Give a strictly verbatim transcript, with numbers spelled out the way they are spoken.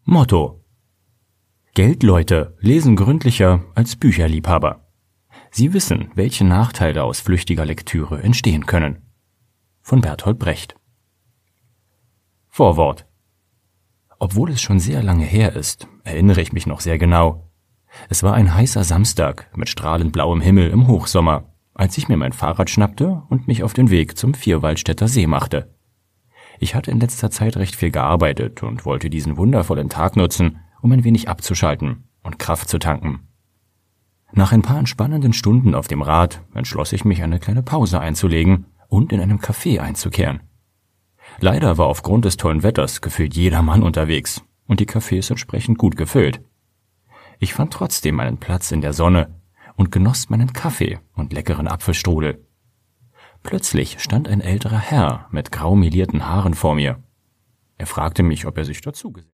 Motto: Geldleute lesen gründlicher als Bücherliebhaber. Sie wissen, welche Nachteile aus flüchtiger Lektüre entstehen können. Von Bertolt Brecht. Vorwort. Obwohl es schon sehr lange her ist, erinnere ich mich noch sehr genau. Es war ein heißer Samstag mit strahlend blauem Himmel im Hochsommer, als ich mir mein Fahrrad schnappte und mich auf den Weg zum Vierwaldstätter See machte. Ich hatte in letzter Zeit recht viel gearbeitet und wollte diesen wundervollen Tag nutzen, um ein wenig abzuschalten und Kraft zu tanken. Nach ein paar entspannenden Stunden auf dem Rad entschloss ich mich, eine kleine Pause einzulegen und in einem Café einzukehren. Leider war aufgrund des tollen Wetters gefühlt jeder Mann unterwegs und die Cafés entsprechend gut gefüllt. Ich fand trotzdem einen Platz in der Sonne und genoss meinen Kaffee und leckeren Apfelstrudel. Plötzlich stand ein älterer Herr mit grau melierten Haaren vor mir. Er fragte mich, ob er sich dazu gesehen